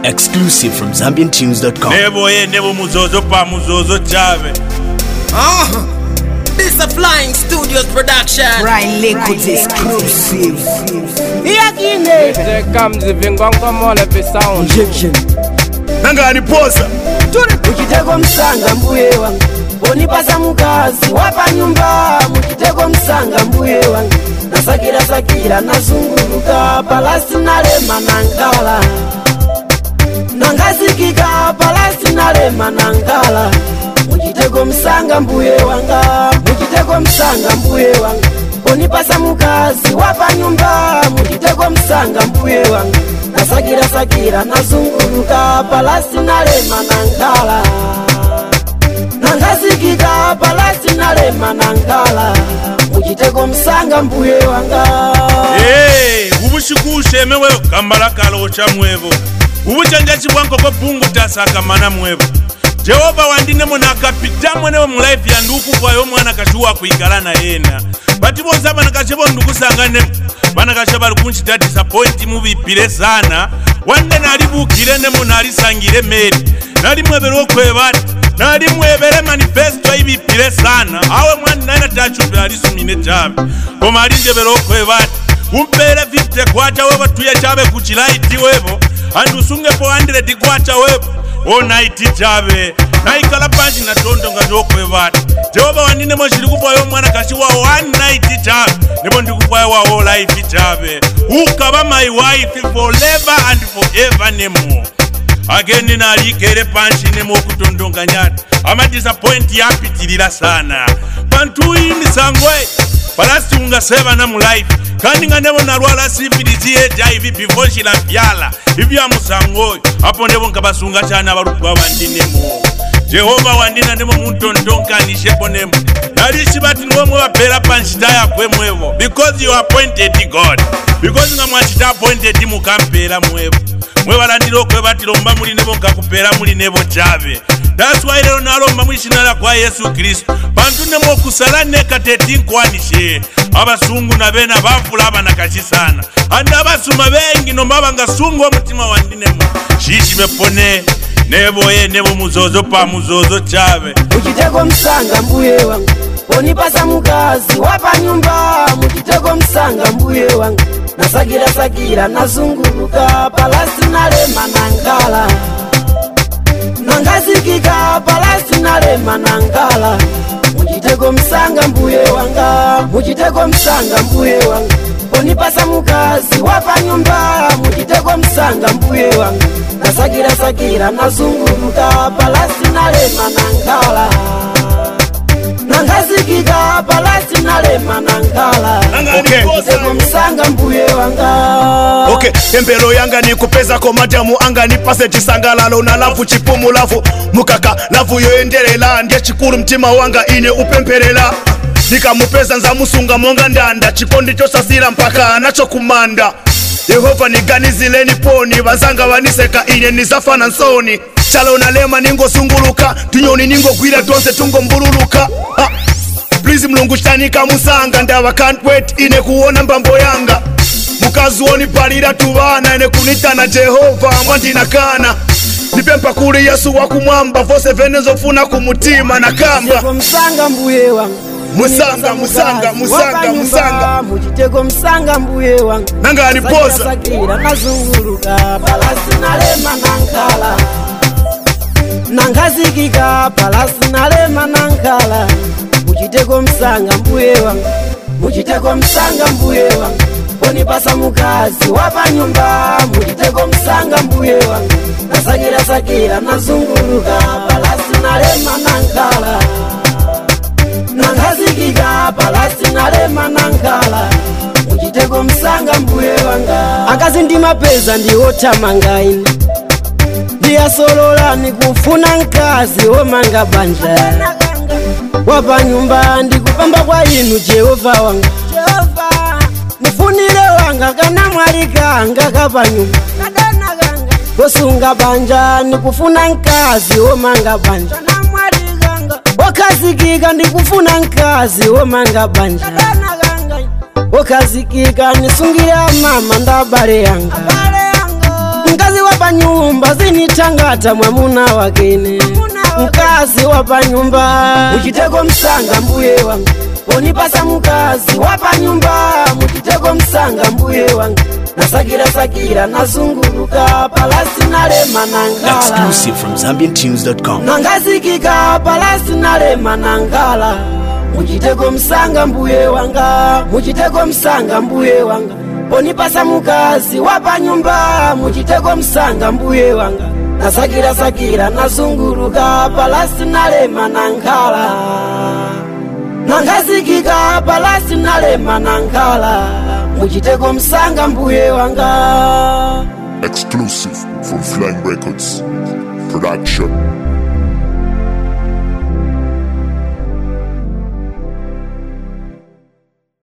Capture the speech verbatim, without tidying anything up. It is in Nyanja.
Exclusive from Zambian Tunes dot com. Nebo ye nebo muzozo pa muzozo chave. Ah, this is a Flying Studios production. Brian Liquid's exclusive. Here comes the Vingongomole sound. Injection. Nanga ni posa. Mukitego msanga mbuye wangu, onipasa mukazi wapa nyumba. Mukitego msanga mbuye wangu, nasakira sakira nazunguruka palasi nalema nankala. Nangasikika palasi nalema nankala. Mukitego msanga mbuye wanga, mukitego msanga mbuye wanga, onipasa mukazi wapa nyumba. Mukitego msanga mbuye wanga, nasakira sakira nazunguruka palasi nalema nankala. Nangasikika palasi nalema nankala. Mukitego msanga mbuye wanga. Hey, ubushikushe mewe kambala kalocha mwevo. Ubuchanjachi bwanko kwa bungu tasaka mana mwevo. Jehova wandine mwana kapita mwenewe mlife ya nduku kwa yo mwana kashuwa kuikalana yena. Bati boza bana kachebo nduku sangane bana kacheba lukunchi ta disappoint movie pile sana. Wande nalibu kirene mwana alisangire meri. Nali mwebero kwebati. Nali mwebere manifesto hivi pile sana. Awe mwana naina tachupi alisumine chabe. Koma alinje bero kwebati. Umpere fifty kwacha weba tuye chabe kuchilaiti webo. Andu sunge po one hundred kwacha webo. O naiti chabe. Naikala panji na tondo nga jokwe vati. Jehova wandine moshiri kupa yo mwana kashiwa one night chabe. Nebo ndi kupa wa all life chabe. Ukaba my wife forever and forever nemo. Ageni na alikere panji nemo kutondonga nyati. Ama disappoint ya pitilila sana. Pantu ini sangwe. Palasi unga seva na mu life. Kandi nga nebo narwala sifilizi eja hivi before shila fiala. Hivi ya musangoi. Hapo nebo nkabasunga chana warukwa wandinemo. Jehova wandina nemo muntontonka nishebo nemo. Narishi bati nwo mwe wapela panchita ya kwe mwevo. Because you appointed God. Because nga mwachita appointed mukampela mwevo. Mwe walandilo kwe bati lomba muli nebo nkakupela muli nebo chave. That's why leo nalomba mwishinala kwa Yesu Kristo. Bantu nemo kusala neka teti nkwanishe. Abasungu na bena bafula abana kashisana. Anda abasuma bengi nomba nga sungu wa mutima wandinemo. Shishi mepone. Nebo ye nebo muzozo pa muzozo chave. Mukitego msanga mbuye wangu, onipasa mukazi wapa nyumba. Mukitego msanga mbuye wangu, nasakira sakira nazunguruka palasi nalema nankala. Nangasikika palasi nalema nankala. Mukitego msanga mbuye wanga, mukitego msanga mbuye wanga, onipasa mukazi wapa nyumba. Mukitego msanga mbuye wanga, nasakira sakira nazunguruka palasi nalema nankala. Nangasikika palasi nalema nankala. Okay. Mukitego msanga mbuye wanga. Okay, tempero yanga ni kupeza ko madamu anga ni pase chisangalalo na lafu chipumu lafu mukaka lafu yoendelela ndiye chikuru mtima wanga ine upemperela. Nikamupeza nza musunga monga ndanda chikondi chosasira mpaka anacho kumanda. Yehova niganizileni poni bazanga waniseka ine nizafana nsoni. Chalo na lema ningo sunguluka tunyoni ningo gwira tonse tungo mbululuka. Ha. Please mlungu chitanika musanga ndawa can't wait ine kuona mbambo yanga. Mukazi woni palira tubana ine kunita na Jehova mwandina kana. Nipempa kuri Yesu wakumwamba vose venezo funa kumutima na kamba. Mukitego msanga mbuye wangu, Musanga, musanga, musanga, musanga. Mukitego msanga mbuye wangu, nanga alipoza sakira nazunguruka palasi nalema nankala. Nangasikika palasi nalema nankala. Mukitego msanga mbuye wangu, mukitego msanga mbuye wangu, onipasa mukazi wapa nyumba. Mukitego msanga mbuye wangu, nasakira sakira nazunguruka palasi nalema nankala. Nangasikika palasi nalema nankala. Mukitego msanga mbuye wanga. Akazi ndi mapeza ndi otamangaini, ndiyasolola nikufuna nkazi omanga banja. Wapa nyumba ndikupamba kwa inu Jehova wanga. Mufunire wanga kana mwali kanga kapa nyumba. Kosunga banja nikufuna nkazi omanga banja. Okazikika ndikufuna nkazi omanga banja. Okazikika nisungire mama ndabale yanga. Mkazi wa panyumba zinitangata mwamuna wakene. Mkazi wa panyumba mujitego msanga mbuye wangu. Onipasa mkazi wa panyumba mujitego msanga mbuye wangu. Nasakira sakira nazunguruka palasi nalema nangala. Exclusive from Zambian Tunes dot com. Nangazikika palasi nalema nangala. Mujitego msanga mbuye wanga. Mujitego msanga mbuye wanga. Onipasa mkazi wa panyumba mujitego msanga mbuye wanga. Nasakira sakira nazunguruka palasi nalema nangala. Nangazikika palasi nalema nangala. Mujitego msanga mbuye wanga. Exclusive from Flying Records Production.